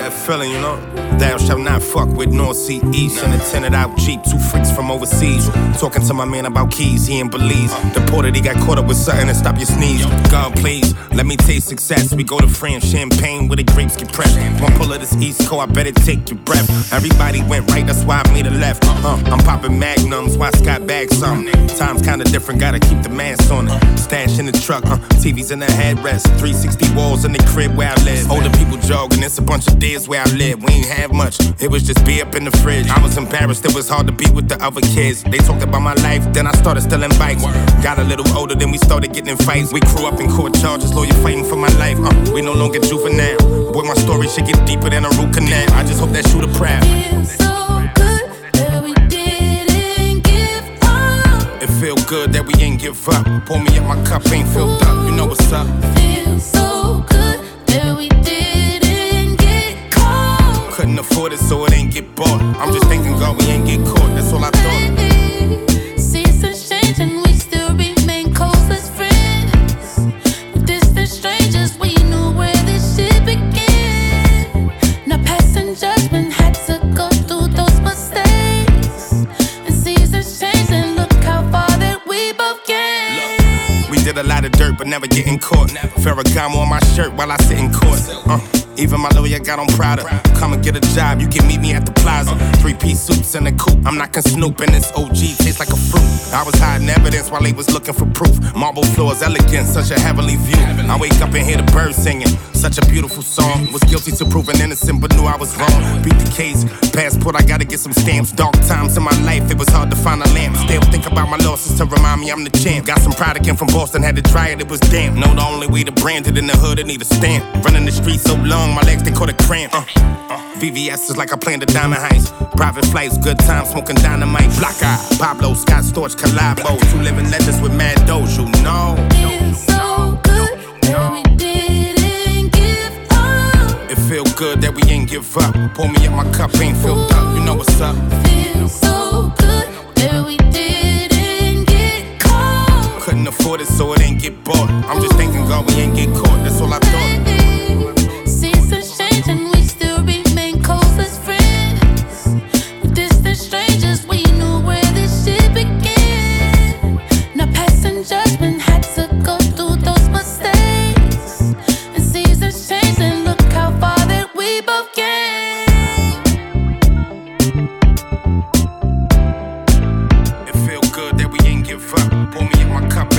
that feeling, you know? Thou shalt not fuck with North Sea East. In a tinted out Jeep, two freaks from overseas. Talking to my man about keys, he ain't Belize. Deported, he got caught up with something and stop your sneeze. God, please, let me taste success. We go to France, champagne where the grapes get pressed. One pull of this East Coast, I bet it take your breath. Everybody went right, that's why I made a left. I'm popping magnums, why Scott bag some. Times kinda different, gotta keep the mask on it. Stash in the truck, TVs in the headrest. 360 walls in the crib where I live. Older people jogging, it's a bunch of days where I live. We ain't have much, it was just beer up in the fridge. I was embarrassed, it was hard to be with the other kids. They talked about my life, then I started stealing bikes. Got a little older, then we started getting in fights. We grew up in court charges, lawyer fighting for my life. We no longer juvenile. Boy, my story should get deeper than a root canal. I just hope that shooter proud. So good that we didn't give up. It feel good that we ain't give up. Pour me up, my cup ain't filled up. You know what's up. Feels so good that we didn't get caught. Couldn't afford it, so it ain't get bought. I'm just thinking, God, we ain't get caught. That's all I thought. Seasons change and we still remain close as friends. Distant strangers, we knew where this shit began. Now passing judgment had to go through those mistakes. And seasons change and look how far that we both came. We did a lot of dirt, but never getting caught. Ferragamo on my shirt while I sit in court. Even my lawyer got on Prada. Come and get a job, you can meet me at the plaza. 3-piece suits and a coupe, I'm knocking Snoop, and this OG tastes like a fruit. I was hiding evidence while they was looking for proof. Marble floors, elegant, such a heavenly view. I wake up and hear the birds singing, such a beautiful song. Was guilty to proving innocent, but knew I was wrong. Beat the case, passport, I gotta get some stamps. Dark times in my life, it was hard to find a lamp. Still think about my losses to remind me I'm the champ. Got some product in from Boston, had to dry it, it was damp. Know the only way to brand it in the hood, it need a stamp. Running the streets so long, my legs, they caught a cramp. VVS is like I planned a diamond heist. Private flights, good time, smoking dynamite. Black Eye, Pablo, Scott Storch, collabo. Two living legends with mad dough, you know. Feels so good that we didn't give up. It feel good that we ain't give up. Pour me up, my cup ain't filled up. You know what's up. Feels so good that we didn't get caught. Couldn't afford it, so it ain't get bought. I'm just thinking, God, we ain't get caught. That's all I thought. Seasons change and we still remain close as friends. Distant strangers, we knew where this shit began. Now passing judgment had to go through those mistakes. And seasons change and look how far that we both came. It feel good that we ain't give up. Pour me in my cup.